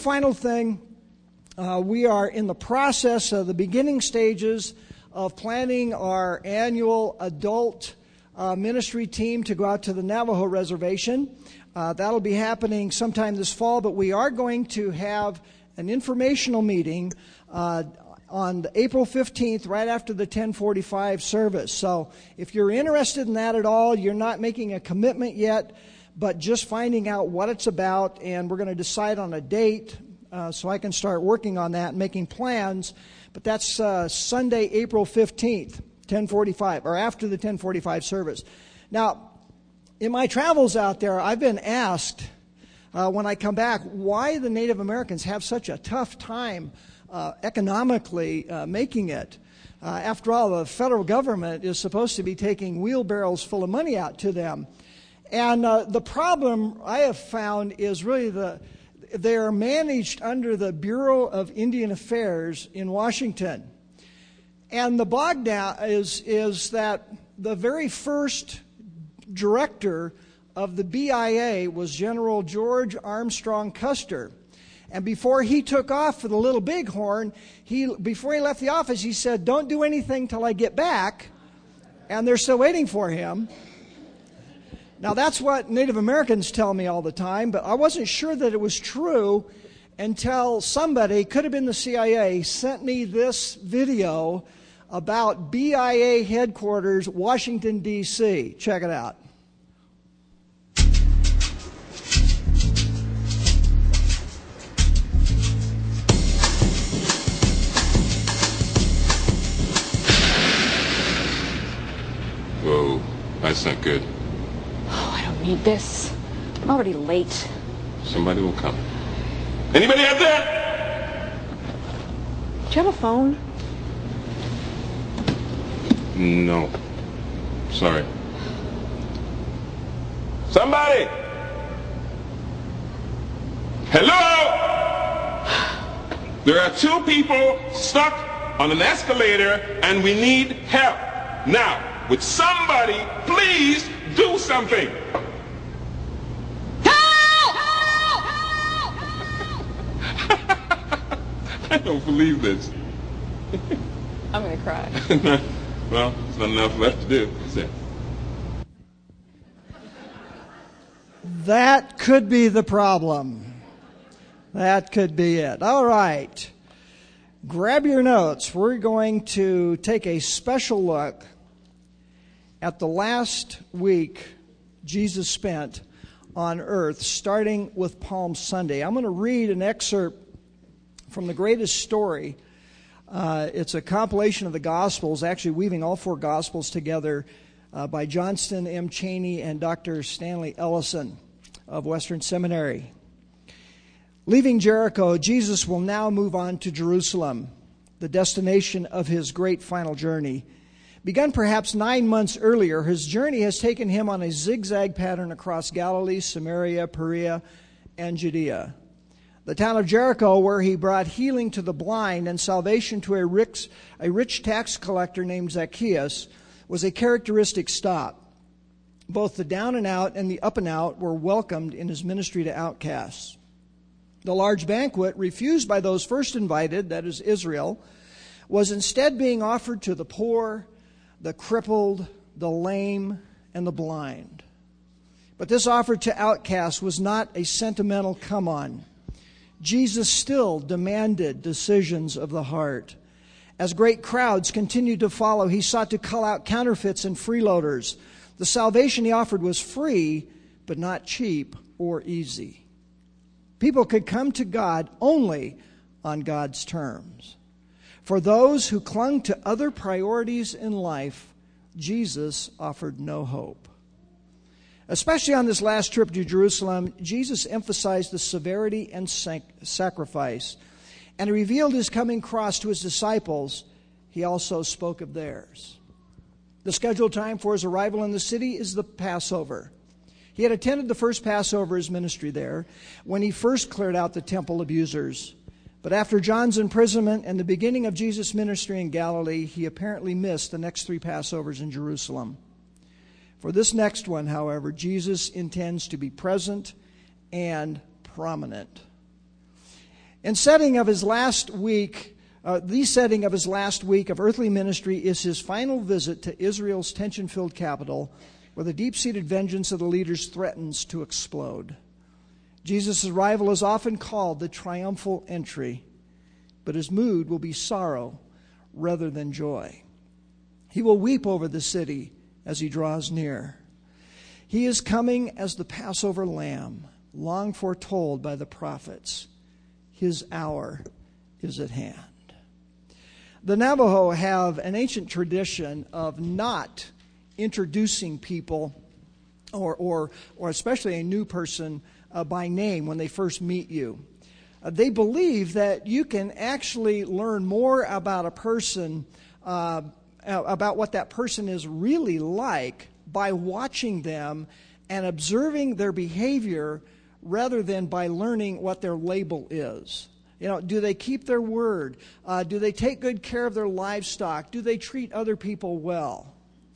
final thing, we are in the process of the beginning stages of planning our annual adult ministry team to go out to the Navajo Reservation. That'll be happening sometime this fall, but we are going to have an informational meeting on April 15th, right after the 10:45 service. So if you're interested in that at all, you're not making a commitment yet, but just finding out what it's about, and we're going to decide on a date so I can start working on that and making plans. But that's Sunday, April 15th, 10:45, or after the 10:45 service. Now, in my travels out there, I've been asked when I come back why the Native Americans have such a tough time economically making it. After all, the federal government is supposed to be taking wheelbarrows full of money out to them. And the problem I have found is really they are managed under the Bureau of Indian Affairs in Washington. And the bog down is that the very first director of the BIA was General George Armstrong Custer. And before he took off for the Little Bighorn, before he left the office, he said, "Don't do anything till I get back." And they're still waiting for him. Now, that's what Native Americans tell me all the time, but I wasn't sure that it was true until somebody, could have been the CIA, sent me this video about BIA headquarters, Washington, D.C. Check it out. Whoa, that's not good. Oh, I don't need this. I'm already late. Somebody will come. Anybody out there? Do you have a phone? No. Sorry. Somebody! Hello? There are two people stuck on an escalator and we need help. Now, would somebody please do something? Help! I don't believe this. I'm going to cry. Well, there's not enough left to do, is there? That could be the problem. That could be it. All right. Grab your notes. We're going to take a special look at the last week Jesus spent on earth, starting with Palm Sunday. I'm going to read an excerpt from the greatest story. It's a compilation of the Gospels, actually weaving all four Gospels together by Johnston M. Cheney and Dr. Stanley Ellison of Western Seminary. Leaving Jericho, Jesus will now move on to Jerusalem, the destination of his great final journey. Begun perhaps 9 months earlier, his journey has taken him on a zigzag pattern across Galilee, Samaria, Perea, and Judea. The town of Jericho, where he brought healing to the blind and salvation to a rich tax collector named Zacchaeus, was a characteristic stop. Both the down and out and the up and out were welcomed in his ministry to outcasts. The large banquet, refused by those first invited, that is Israel, was instead being offered to the poor, the crippled, the lame, and the blind. But this offer to outcasts was not a sentimental come-on. Jesus still demanded decisions of the heart. As great crowds continued to follow, he sought to cull out counterfeits and freeloaders. The salvation he offered was free, but not cheap or easy. People could come to God only on God's terms. For those who clung to other priorities in life, Jesus offered no hope. Especially on this last trip to Jerusalem, Jesus emphasized the severity and sacrifice. And he revealed his coming cross to his disciples. He also spoke of theirs. The scheduled time for his arrival in the city is the Passover. He had attended the first Passover, his ministry there, when he first cleared out the temple abusers. But after John's imprisonment and the beginning of Jesus' ministry in Galilee, he apparently missed the next 3 Passovers in Jerusalem. For this next one, however, Jesus intends to be present and prominent. The setting of his last week of earthly ministry is his final visit to Israel's tension-filled capital, where the deep-seated vengeance of the leaders threatens to explode. Jesus' arrival is often called the triumphal entry, but his mood will be sorrow rather than joy. He will weep over the city as he draws near. He is coming as the Passover lamb, long foretold by the prophets. His hour is at hand. The Navajo have an ancient tradition of not introducing people or especially a new person by name when they first meet you. They believe that you can actually learn more about a person, about what that person is really like, by watching them and observing their behavior rather than by learning what their label is. You know, do they keep their word? Do they take good care of their livestock? Do they treat other people well?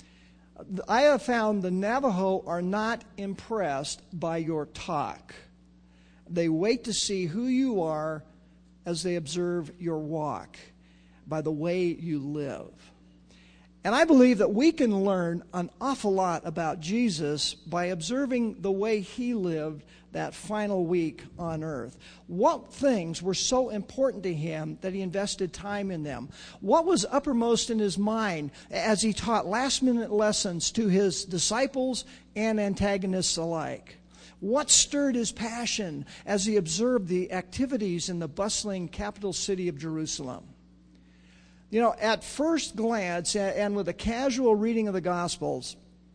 I have found the Navajo are not impressed by your talk. They wait to see who you are as they observe your walk, by the way you live. And I believe that we can learn an awful lot about Jesus by observing the way he lived that final week on earth. What things were so important to him that he invested time in them? What was uppermost in his mind as he taught last-minute lessons to his disciples and antagonists alike? What stirred his passion as he observed the activities in the bustling capital city of Jerusalem? You know, at first glance and with a casual reading of the Gospels,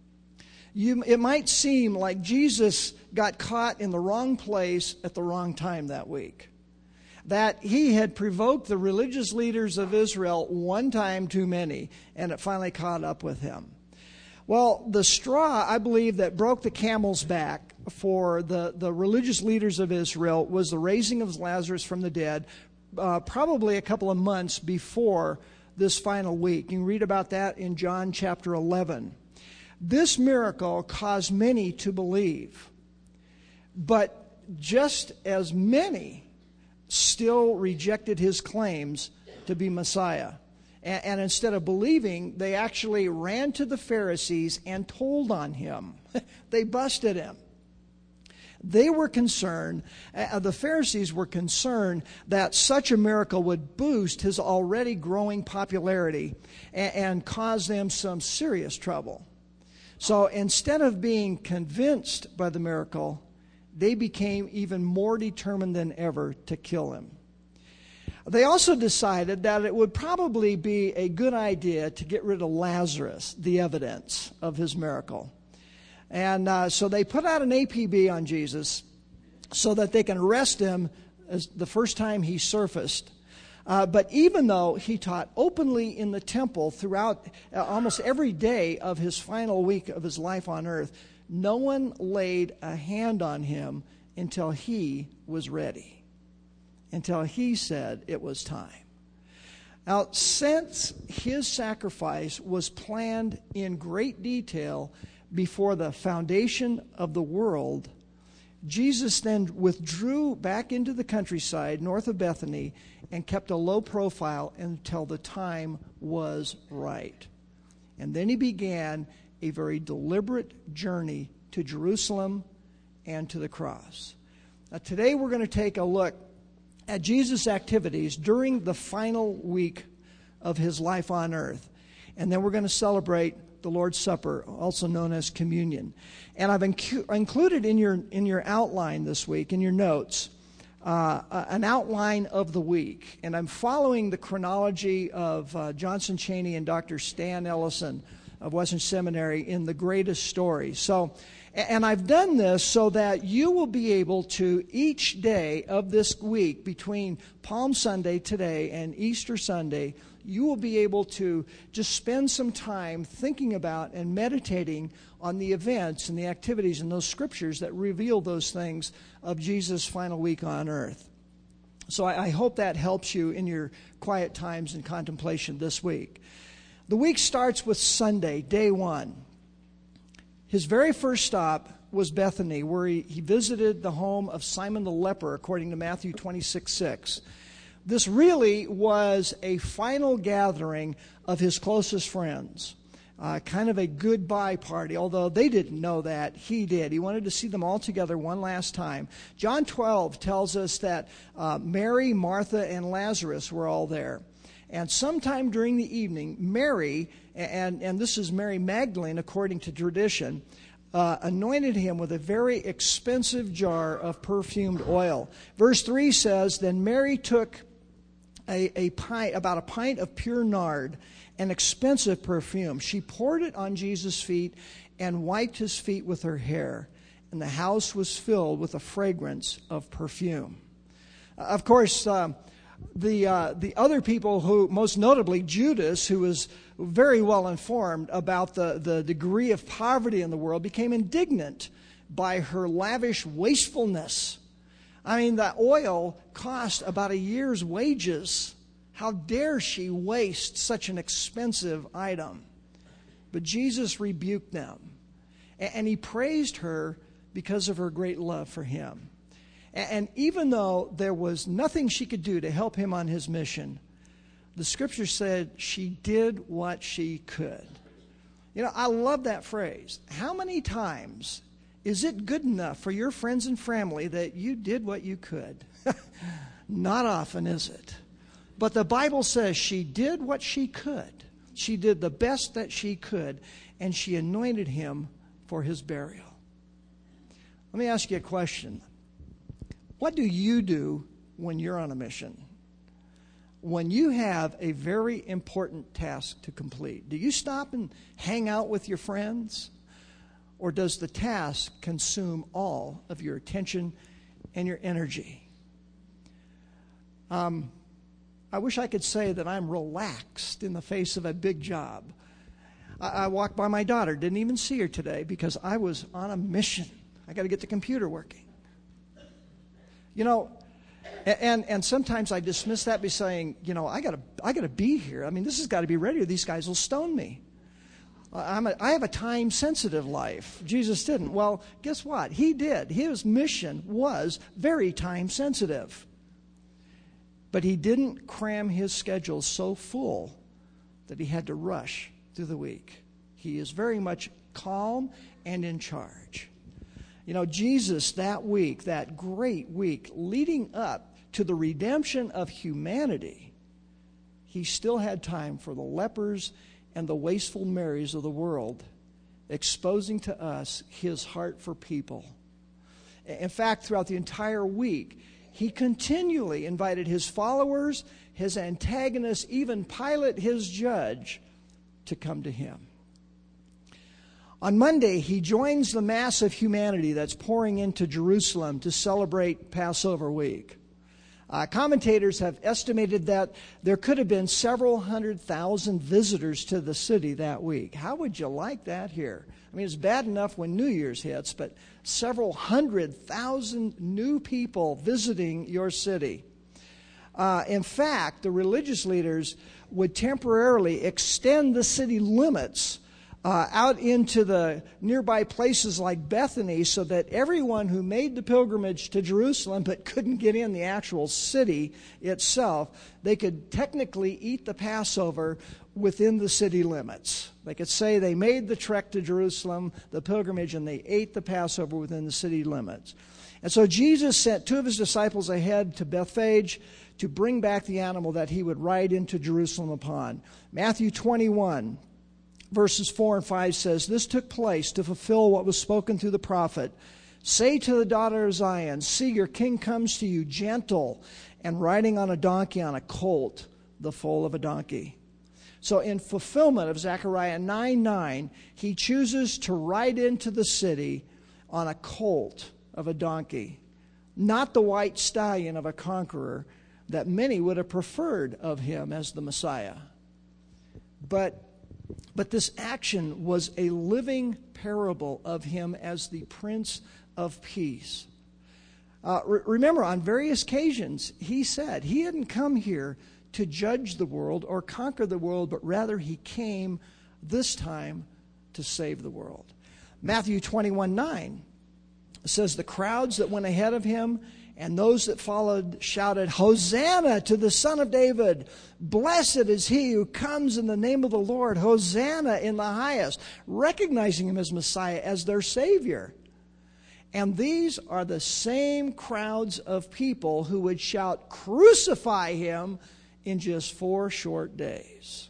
it might seem like Jesus got caught in the wrong place at the wrong time that week. That he had provoked the religious leaders of Israel one time too many, and it finally caught up with him. Well, the straw, I believe, that broke the camel's back for the religious leaders of Israel was the raising of Lazarus from the dead, probably a couple of months before this final week. You can read about that in John chapter 11. This miracle caused many to believe, but just as many still rejected his claims to be Messiah. And instead of believing, they actually ran to the Pharisees and told on him. They busted him. They were concerned, the Pharisees were concerned that such a miracle would boost his already growing popularity and cause them some serious trouble. So instead of being convinced by the miracle, they became even more determined than ever to kill him. They also decided that it would probably be a good idea to get rid of Lazarus, the evidence of his miracle. And so they put out an APB on Jesus so that they can arrest him as the first time he surfaced. But even though he taught openly in the temple throughout almost every day of his final week of his life on earth, no one laid a hand on him until he was ready, until he said it was time. Now, since his sacrifice was planned in great detail before the foundation of the world, Jesus then withdrew back into the countryside north of Bethany and kept a low profile until the time was right. And then he began a very deliberate journey to Jerusalem and to the cross. Now, today we're going to take a look at Jesus' activities during the final week of his life on earth. And then we're going to celebrate the Lord's Supper, also known as communion. And I've included in your outline this week, in your notes, an outline of the week. And I'm following the chronology of Johnson Cheney and Dr. Stan Ellison of Western Seminary in The Greatest Story. So, and I've done this so that you will be able to, each day of this week, between Palm Sunday today and Easter Sunday, you will be able to just spend some time thinking about and meditating on the events and the activities and those scriptures that reveal those things of Jesus' final week on earth. So I hope that helps you in your quiet times and contemplation this week. The week starts with Sunday, day one. His very first stop was Bethany, where he visited the home of Simon the leper, according to Matthew 26:6. This really was a final gathering of his closest friends, kind of a goodbye party, although they didn't know that. He did. He wanted to see them all together one last time. John 12 tells us that Mary, Martha, and Lazarus were all there. And sometime during the evening, Mary, and this is Mary Magdalene according to tradition, anointed him with a very expensive jar of perfumed oil. Verse 3 says, then Mary took about a pint of pure nard, an expensive perfume. She poured it on Jesus' feet and wiped his feet with her hair. And the house was filled with the fragrance of perfume. Of course, the other people who, most notably Judas, who was very well informed about the degree of poverty in the world, became indignant by her lavish wastefulness. I mean, the oil cost about a year's wages. How dare she waste such an expensive item? But Jesus rebuked them, and he praised her because of her great love for him. And even though there was nothing she could do to help him on his mission, the scripture said she did what she could. You know, I love that phrase. How many times is it good enough for your friends and family that you did what you could? Not often, is it? But the Bible says she did what she could. She did the best that she could, and she anointed him for his burial. Let me ask you a question. What do you do when you're on a mission? When you have a very important task to complete, do you stop and hang out with your friends? Or does the task consume all of your attention and your energy? I wish I could say that I'm relaxed in the face of a big job. I walked by my daughter, didn't even see her today because I was on a mission. I got to get the computer working. You know, and sometimes I dismiss that by saying, you know, I got to be here. I mean, this has got to be ready or these guys will stone me. I have a time-sensitive life. Jesus didn't. Well, guess what? He did. His mission was very time-sensitive. But he didn't cram his schedule so full that he had to rush through the week. He is very much calm and in charge. You know, Jesus that week, that great week leading up to the redemption of humanity, he still had time for the lepers and the wasteful Marys of the world, exposing to us his heart for people. In fact, throughout the entire week, he continually invited his followers, his antagonists, even Pilate, his judge, to come to him. On Monday, he joins the mass of humanity that's pouring into Jerusalem to celebrate Passover week. Commentators have estimated that there could have been several 100,000 visitors to the city that week. How would you like that here? I mean, it's bad enough when New Year's hits, but several 100,000 new people visiting your city. In fact, the religious leaders would temporarily extend the city limits out into the nearby places like Bethany so that everyone who made the pilgrimage to Jerusalem but couldn't get in the actual city itself, they could technically eat the Passover within the city limits. They could say they made the trek to Jerusalem, the pilgrimage, and they ate the Passover within the city limits. And so Jesus sent two of his disciples ahead to Bethphage to bring back the animal that he would ride into Jerusalem upon. Matthew 21. Verses 4 and 5 says, "This took place to fulfill what was spoken through the prophet. Say to the daughter of Zion, see, your king comes to you gentle and riding on a donkey, on a colt, the foal of a donkey." So in fulfillment of Zechariah 9:9, he chooses to ride into the city on a colt of a donkey, not the white stallion of a conqueror that many would have preferred of him as the Messiah. But this action was a living parable of him as the Prince of Peace. Remember, on various occasions, he said he hadn't come here to judge the world or conquer the world, but rather he came this time to save the world. Matthew 21:9 It says the crowds that went ahead of him and those that followed shouted, "Hosanna to the Son of David! Blessed is he who comes in the name of the Lord! Hosanna in the highest!" Recognizing him as Messiah, as their Savior. And these are the same crowds of people who would shout, "Crucify him," in just 4 short days.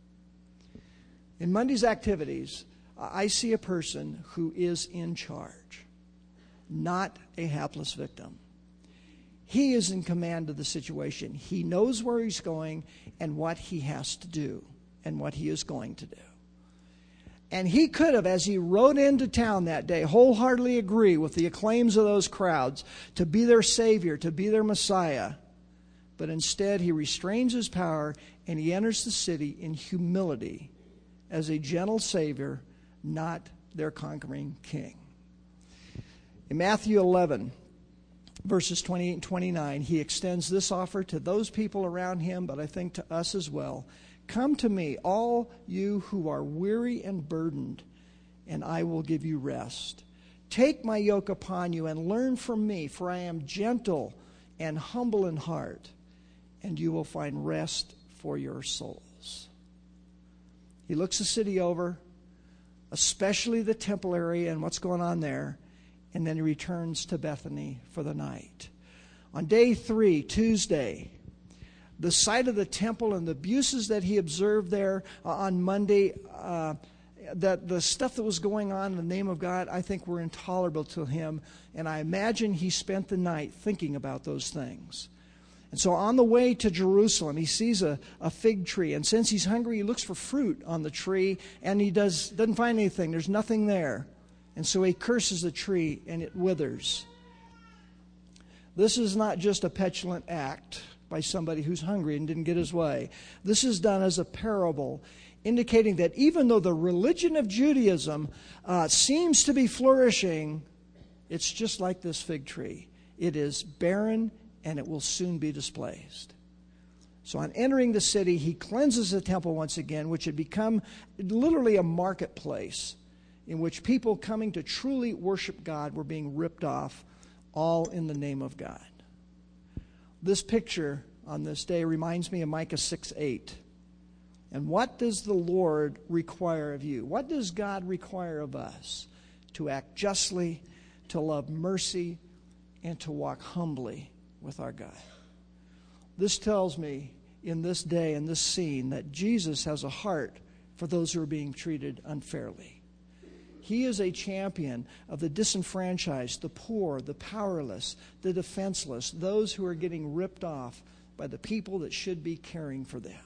In Monday's activities, I see a person who is in charge, not a hapless victim. He is in command of the situation. He knows where he's going and what he has to do and what he is going to do. And he could have, as he rode into town that day, wholeheartedly agree with the acclaims of those crowds to be their Savior, to be their Messiah. But instead, he restrains his power and he enters the city in humility as a gentle Savior, not their conquering king. In Matthew 11, verses 28 and 29, he extends this offer to those people around him, but I think to us as well. "Come to me, all you who are weary and burdened, and I will give you rest. Take my yoke upon you and learn from me, for I am gentle and humble in heart, and you will find rest for your souls." He looks the city over, especially the temple area and what's going on there, and then he returns to Bethany for the night. On day 3, Tuesday, the sight of the temple and the abuses that he observed there on Monday, that the stuff that was going on in the name of God, I think were intolerable to him. And I imagine he spent the night thinking about those things. And so on the way to Jerusalem, he sees a fig tree. And since he's hungry, he looks for fruit on the tree. And he doesn't find anything. There's nothing there. And so he curses the tree and it withers. This is not just a petulant act by somebody who's hungry and didn't get his way. This is done as a parable, indicating that even though the religion of Judaism seems to be flourishing, it's just like this fig tree. It is barren and it will soon be displaced. So on entering the city, he cleanses the temple once again, which had become literally a marketplace in which people coming to truly worship God were being ripped off, all in the name of God. This picture on this day reminds me of Micah 6:8. And what does the Lord require of you? What does God require of us? To act justly, to love mercy, and to walk humbly with our God. This tells me in this day, in this scene, that Jesus has a heart for those who are being treated unfairly. He is a champion of the disenfranchised, the poor, the powerless, the defenseless, those who are getting ripped off by the people that should be caring for them.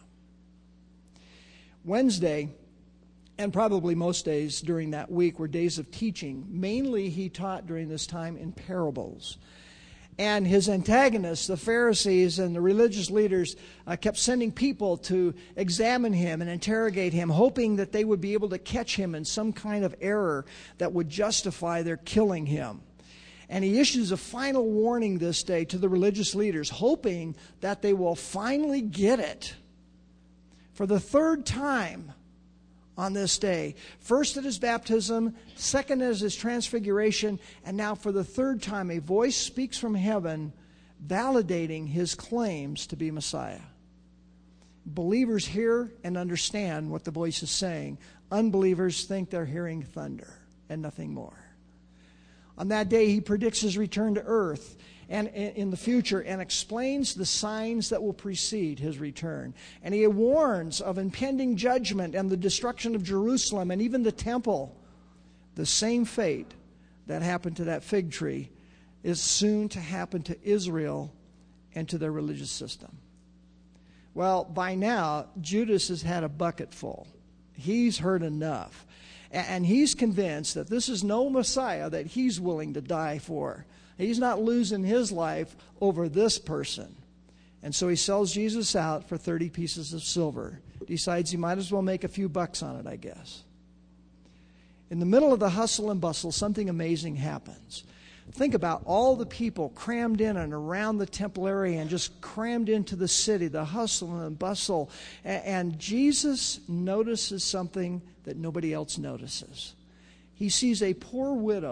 Wednesday, and probably most days during that week, were days of teaching. Mainly he taught during this time in parables. And his antagonists, the Pharisees and the religious leaders, kept sending people to examine him and interrogate him, hoping that they would be able to catch him in some kind of error that would justify their killing him. And he issues a final warning this day to the religious leaders, hoping that they will finally get it. For the 3rd time on this day, first at his baptism, second as his transfiguration, and now for the 3rd time, a voice speaks from heaven validating his claims to be Messiah. Believers hear and understand what the voice is saying. Unbelievers think they're hearing thunder and nothing more. On that day, he predicts his return to earth and in the future, and explains the signs that will precede his return. And he warns of impending judgment and the destruction of Jerusalem and even the temple. The same fate that happened to that fig tree is soon to happen to Israel and to their religious system. Well, by now, Judas has had a bucket full. He's heard enough. And he's convinced that this is no Messiah that he's willing to die for. He's not losing his life over this person. And so he sells Jesus out for 30 pieces of silver. Decides he might as well make a few bucks on it, I guess. In the middle of the hustle and bustle, something amazing happens. Think about all the people crammed in and around the temple area and just crammed into the city, the hustle and bustle. And Jesus notices something that nobody else notices. He sees a poor widow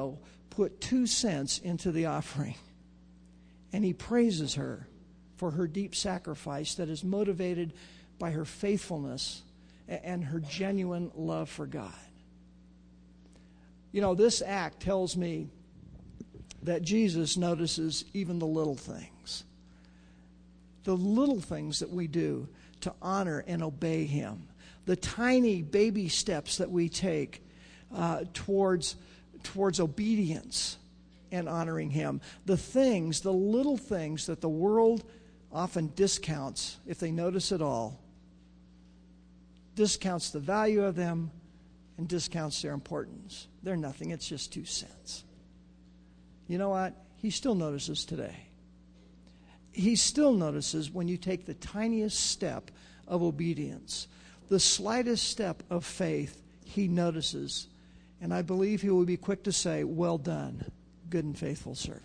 put 2 cents into the offering. And he praises her for her deep sacrifice that is motivated by her faithfulness and her genuine love for God. You know, this act tells me that Jesus notices even the little things. The little things that we do to honor and obey him. The tiny baby steps that we take towards obedience and honoring him. The little things that the world often discounts, if they notice at all, discounts the value of them and discounts their importance. They're nothing. It's just 2 cents. You know what? He still notices today. He still notices when you take the tiniest step of obedience, the slightest step of faith, he notices. And I believe he will be quick to say, "Well done, good and faithful servant."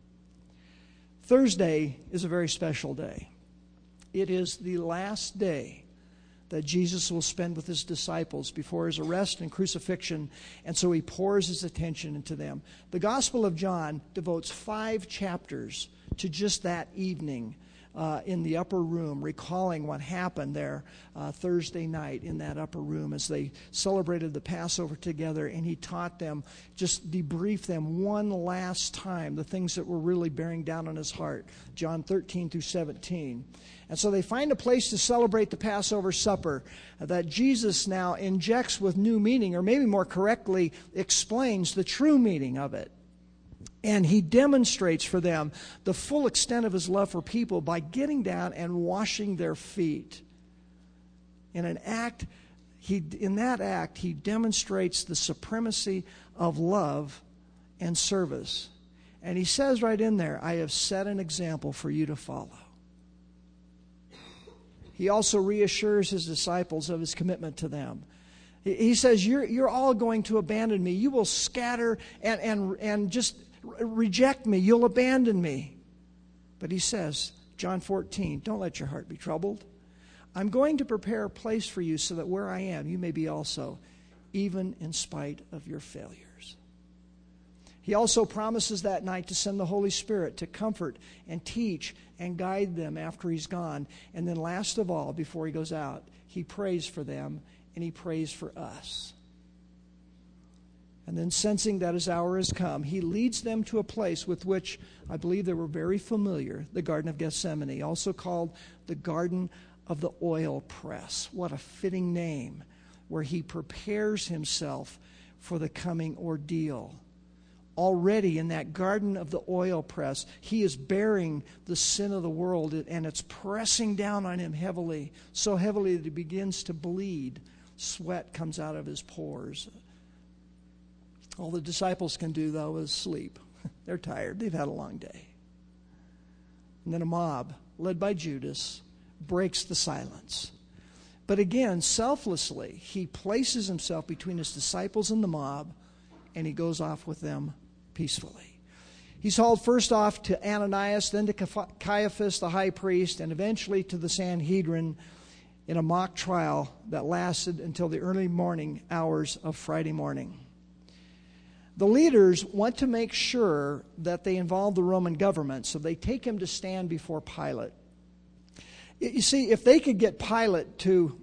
Thursday is a very special day. It is the last day that Jesus will spend with his disciples before his arrest and crucifixion, and so he pours his attention into them. The Gospel of John devotes 5 chapters to just that evening in the upper room, recalling what happened there Thursday night in that upper room as they celebrated the Passover together, and he taught them, just debriefed them one last time, the things that were really bearing down on his heart, John 13 through 17. And so they find a place to celebrate the Passover supper that Jesus now injects with new meaning, or maybe more correctly explains the true meaning of it. And he demonstrates for them the full extent of his love for people by getting down and washing their feet. In that act, he demonstrates the supremacy of love and service. And he says right in there, "I have set an example for you to follow." He also reassures his disciples of his commitment to them. He says, you're all going to abandon me. You will scatter and just reject me. You'll abandon me. But he says, John 14, "Don't let your heart be troubled. I'm going to prepare a place for you so that where I am, you may be also, even in spite of your failures." He also promises that night to send the Holy Spirit to comfort and teach and guide them after he's gone. And then last of all, before he goes out, he prays for them and he prays for us. And then, sensing that his hour has come, he leads them to a place with which I believe they were very familiar, the Garden of Gethsemane, also called the Garden of the Oil Press. What a fitting name, where he prepares himself for the coming ordeal. Already in that Garden of the Oil Press, he is bearing the sin of the world, and it's pressing down on him heavily, so heavily that he begins to bleed. Sweat comes out of his pores. All the disciples can do, though, is sleep. They're tired. They've had a long day. And then a mob, led by Judas, breaks the silence. But again, selflessly, he places himself between his disciples and the mob, and he goes off with them peacefully. He's hauled first off to Ananias, then to Caiaphas, the high priest, and eventually to the Sanhedrin in a mock trial that lasted until the early morning hours of Friday morning. The leaders want to make sure that they involve the Roman government, so they take him to stand before Pilate. You see, if they could get Pilate to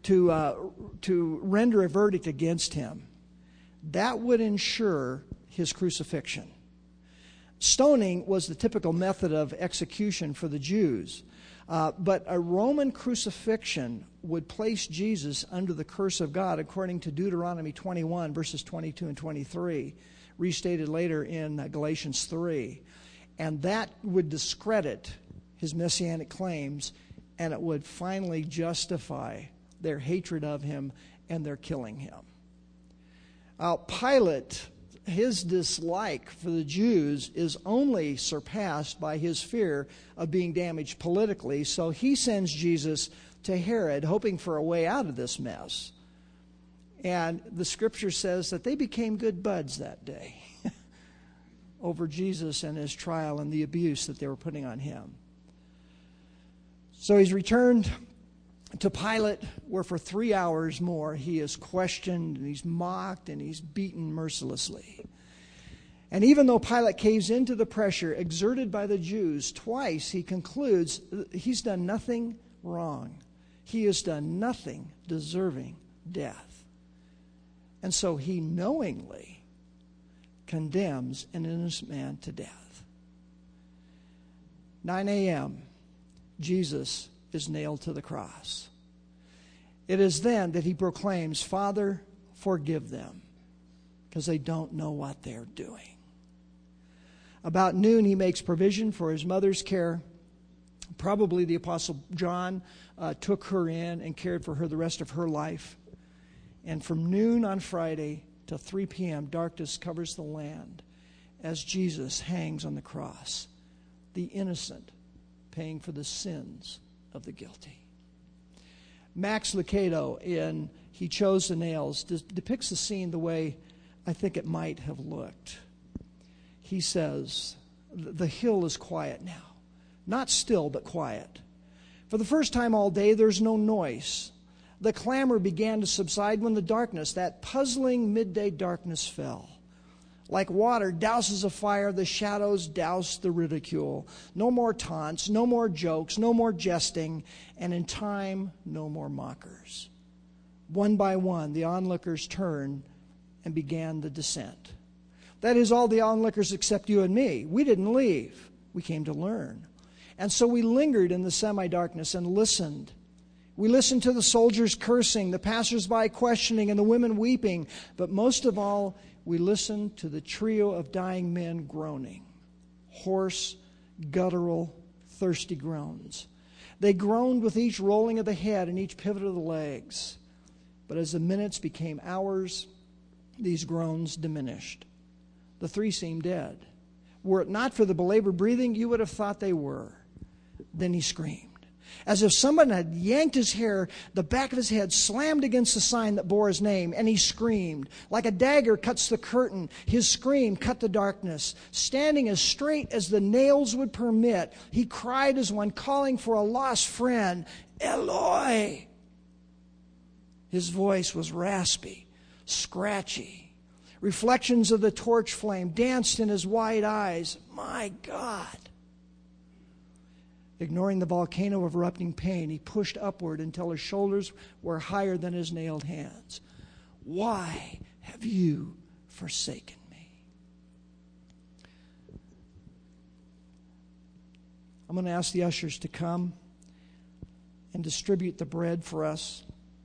render a verdict against him, that would ensure his crucifixion. Stoning was the typical method of execution for the Jews. But a Roman crucifixion would place Jesus under the curse of God, according to Deuteronomy 21, verses 22 and 23, restated later in Galatians 3. And that would discredit his messianic claims, and it would finally justify their hatred of him and their killing him. Pilate, his dislike for the Jews is only surpassed by his fear of being damaged politically, so he sends Jesus to Herod, hoping for a way out of this mess. And the scripture says that they became good buds that day over Jesus and his trial and the abuse that they were putting on him. So he's returned to Pilate, where for 3 hours more he is questioned and he's mocked and he's beaten mercilessly. And even though Pilate caves into the pressure exerted by the Jews, twice he concludes he's done nothing wrong. He has done nothing deserving death. And so he knowingly condemns an innocent man to death. 9 a.m., Jesus is nailed to the cross. It is then that he proclaims, "Father, forgive them, because they don't know what they're doing." About noon, he makes provision for his mother's care. Probably the Apostle John took her in and cared for her the rest of her life. And from noon on Friday till 3 p.m., darkness covers the land as Jesus hangs on the cross, the innocent paying for the sins of the guilty. Max Lucado, in He Chose the Nails, depicts the scene the way I think it might have looked. He says, "The hill is quiet now. Not still, but quiet. For the first time all day, there's no noise. The clamor began to subside when the darkness, that puzzling midday darkness, fell. Like water douses a fire, the shadows douse the ridicule. No more taunts, no more jokes, no more jesting, and in time, no more mockers. One by one, the onlookers turned and began the descent. That is, all the onlookers except you and me. We didn't leave. We came to learn. And so we lingered in the semi-darkness and listened. We listened to the soldiers cursing, the passers-by questioning, and the women weeping. But most of all, we listened to the trio of dying men groaning. Hoarse, guttural, thirsty groans. They groaned with each rolling of the head and each pivot of the legs. But as the minutes became hours, these groans diminished. The three seemed dead. Were it not for the belabored breathing, you would have thought they were. Then he screamed. As if someone had yanked his hair, the back of his head slammed against the sign that bore his name, and he screamed. Like a dagger cuts the curtain, his scream cut the darkness. Standing as straight as the nails would permit, he cried as one calling for a lost friend, "Eloi!" His voice was raspy, scratchy. Reflections of the torch flame danced in his wide eyes. My God! Ignoring the volcano of erupting pain, he pushed upward until his shoulders were higher than his nailed hands. Why have you forsaken me? I'm going to ask the ushers to come and distribute the bread for us.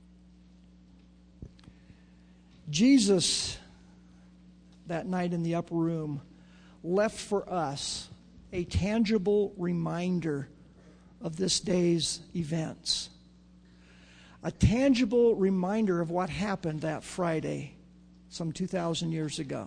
Jesus, that night in the upper room, left for us a tangible reminder of this day's events. A tangible reminder of what happened that Friday some 2,000 years ago.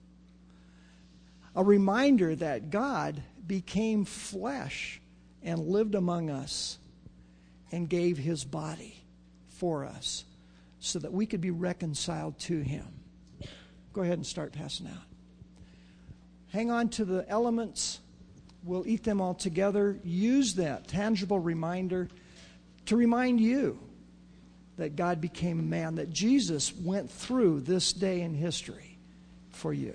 A reminder that God became flesh and lived among us and gave his body for us so that we could be reconciled to him. Go ahead and start passing out. Hang on to the elements. We'll eat them all together. Use that tangible reminder to remind you that God became a man, that Jesus went through this day in history for you.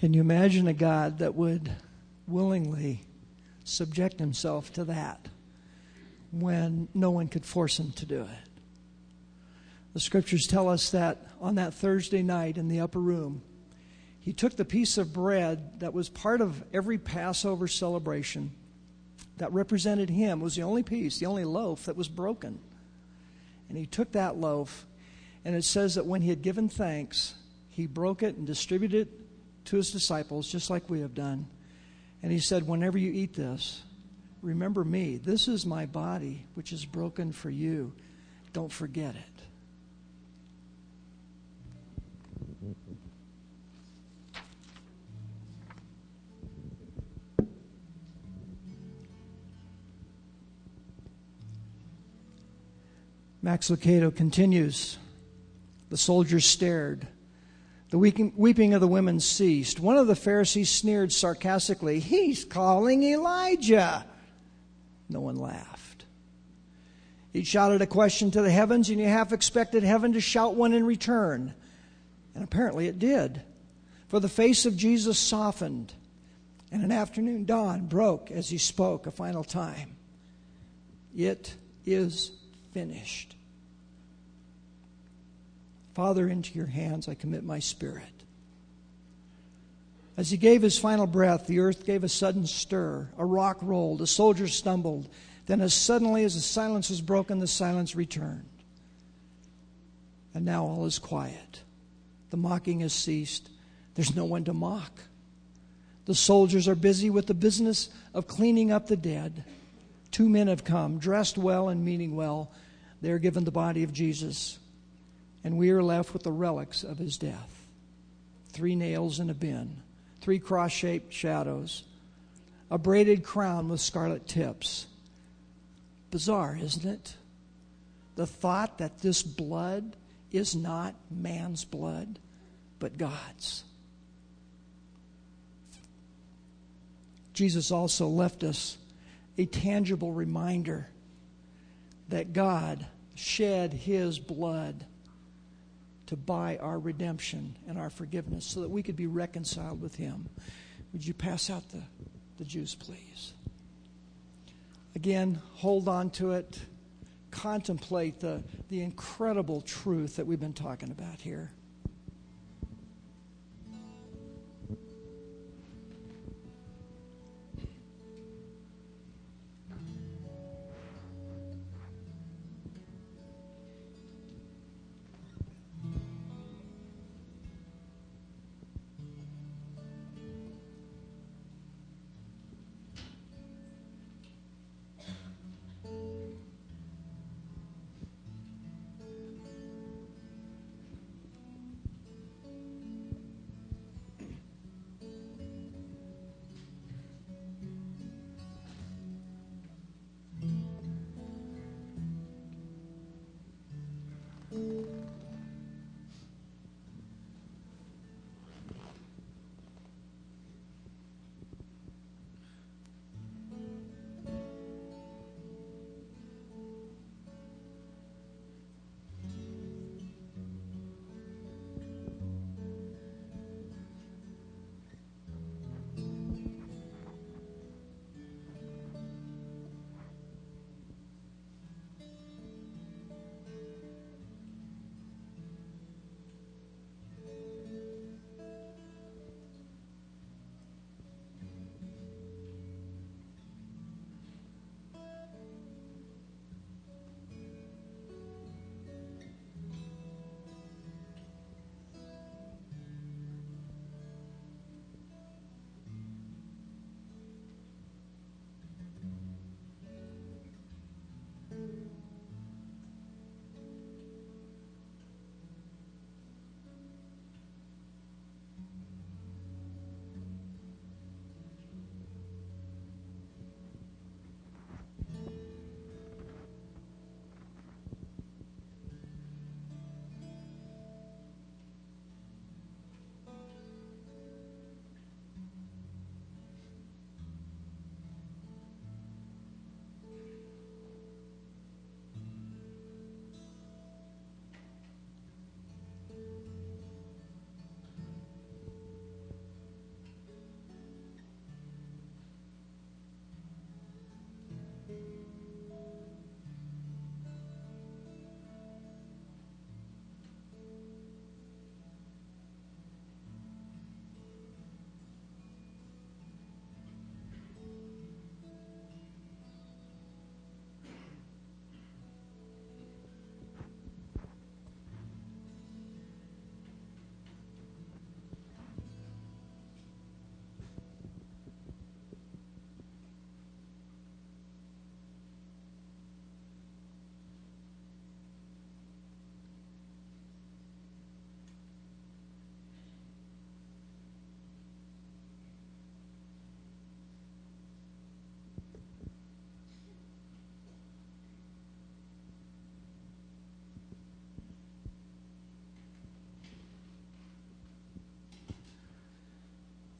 Can you imagine a God that would willingly subject himself to that when no one could force him to do it? The scriptures tell us that on that Thursday night in the upper room, he took the piece of bread that was part of every Passover celebration that represented him. It was the only piece, the only loaf that was broken. And he took that loaf, and it says that when he had given thanks, he broke it and distributed it to his disciples, just like we have done. And he said, whenever you eat this, remember me. This is my body, which is broken for you. Don't forget it. Max Lucado continues. The soldiers stared. The weeping of the women ceased. One of the Pharisees sneered sarcastically, "He's calling Elijah." No one laughed. He shouted a question to the heavens, and you half expected heaven to shout one in return. And apparently it did. For the face of Jesus softened, and an afternoon dawn broke as he spoke a final time. It is finished. Father, into your hands I commit my spirit. As he gave his final breath, the earth gave a sudden stir. A rock rolled. A soldier stumbled. Then as suddenly as the silence was broken, the silence returned. And now all is quiet. The mocking has ceased. There's no one to mock. The soldiers are busy with the business of cleaning up the dead. 2 men have come, dressed well and meaning well. They are given the body of Jesus. And we are left with the relics of his death. 3 nails in a bin. 3 cross-shaped shadows. A braided crown with scarlet tips. Bizarre, isn't it? The thought that this blood is not man's blood, but God's. Jesus also left us a tangible reminder that God shed his blood to buy our redemption and our forgiveness so that we could be reconciled with him. Would you pass out the juice, please? Again, hold on to it. Contemplate the incredible truth that we've been talking about here.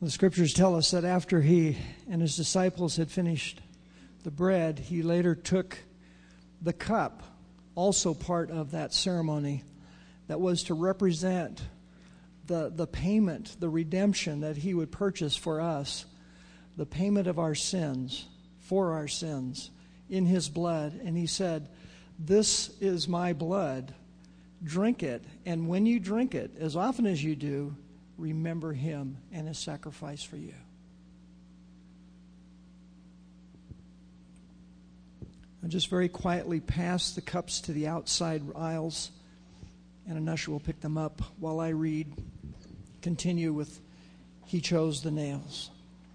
The scriptures tell us that after he and his disciples had finished the bread, he later took the cup, also part of that ceremony, that was to represent the payment, the redemption that he would purchase for us, the payment of our sins, for our sins, in his blood. And he said, "This is my blood. Drink it. And when you drink it, as often as you do, remember him and his sacrifice for you." I'll just very quietly pass the cups to the outside aisles, and an usher will pick them up while I continue with "He chose the nails."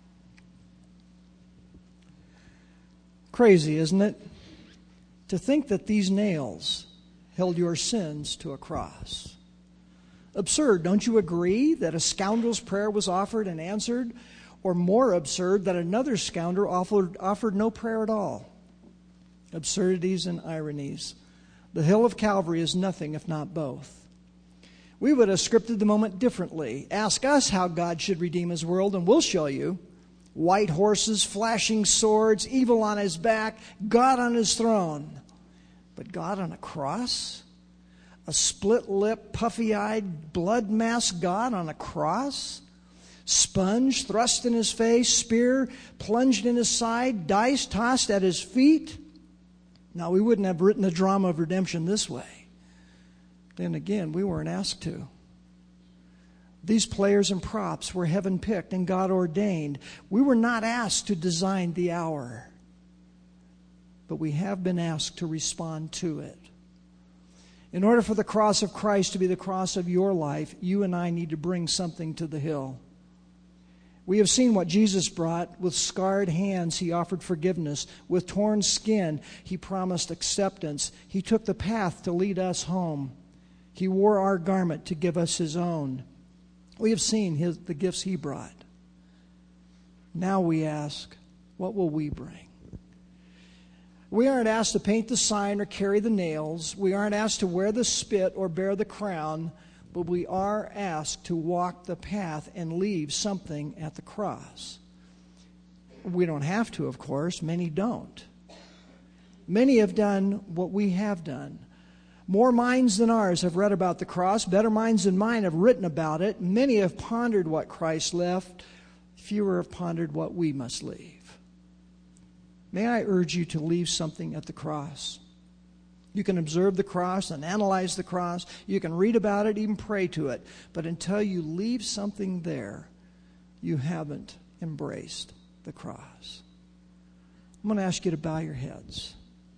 Crazy, isn't it? To think that these nails held your sins to a cross. Absurd, don't you agree, that a scoundrel's prayer was offered and answered? Or more absurd, that another scoundrel offered no prayer at all? Absurdities and ironies. The hill of Calvary is nothing if not both. We would have scripted the moment differently. Ask us how God should redeem his world, and we'll show you. White horses, flashing swords, evil on his back, God on his throne. But God on a cross? A split-lipped, puffy-eyed, blood-masked God on a cross? Sponge thrust in his face, spear plunged in his side, dice tossed at his feet? Now, we wouldn't have written the drama of redemption this way. Then again, we weren't asked to. These players and props were heaven-picked and God ordained. We were not asked to design the hour, but we have been asked to respond to it. In order for the cross of Christ to be the cross of your life, you and I need to bring something to the hill. We have seen what Jesus brought. With scarred hands, he offered forgiveness. With torn skin, he promised acceptance. He took the path to lead us home. He wore our garment to give us his own. We have seen the gifts he brought. Now we ask, what will we bring? We aren't asked to paint the sign or carry the nails. We aren't asked to wear the spit or bear the crown. But we are asked to walk the path and leave something at the cross. We don't have to, of course. Many don't. Many have done what we have done. More minds than ours have read about the cross. Better minds than mine have written about it. Many have pondered what Christ left. Fewer have pondered what we must leave. May I urge you to leave something at the cross. You can observe the cross and analyze the cross. You can read about it, even pray to it. But until you leave something there, you haven't embraced the cross. I'm going to ask you to bow your heads.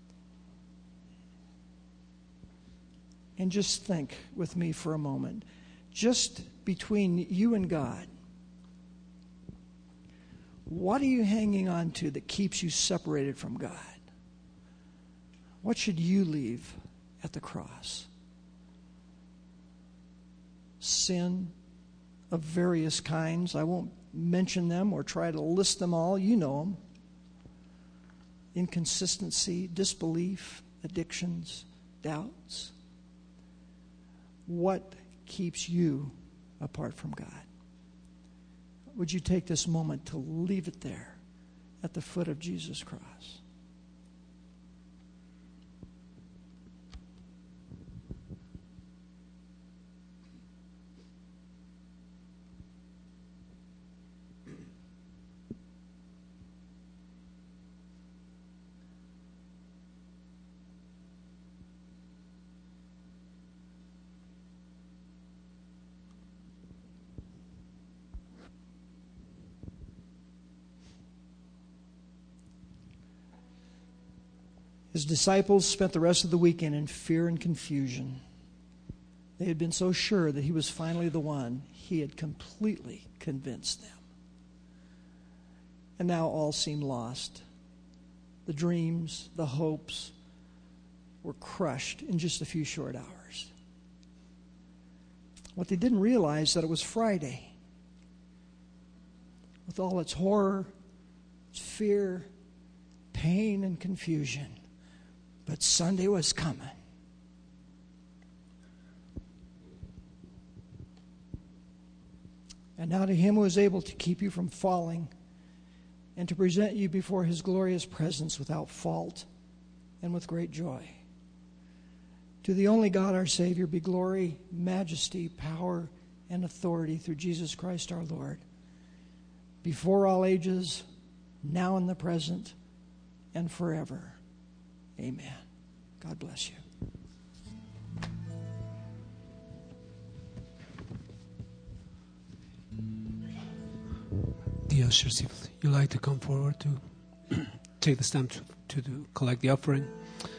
And just think with me for a moment. Just between you and God, what are you hanging on to that keeps you separated from God? What should you leave at the cross? Sin of various kinds. I won't mention them or try to list them all. You know them. Inconsistency, disbelief, addictions, doubts. What keeps you apart from God? Would you take this moment to leave it there at the foot of Jesus' cross? His disciples spent the rest of the weekend in fear and confusion. They had been so sure that he was finally the one. He had completely convinced them. And now all seemed lost. The dreams, the hopes were crushed in just a few short hours. What they didn't realize that it was Friday. With all its horror, its fear, pain, and confusion. But Sunday was coming. And now to him who is able to keep you from falling and to present you before his glorious presence without fault and with great joy. To the only God our Savior be glory, majesty, power, and authority through Jesus Christ our Lord, before all ages, now in the present, and forever. Amen. God bless you. The ushers, if you'd like to come forward to take the stamp to collect the offering.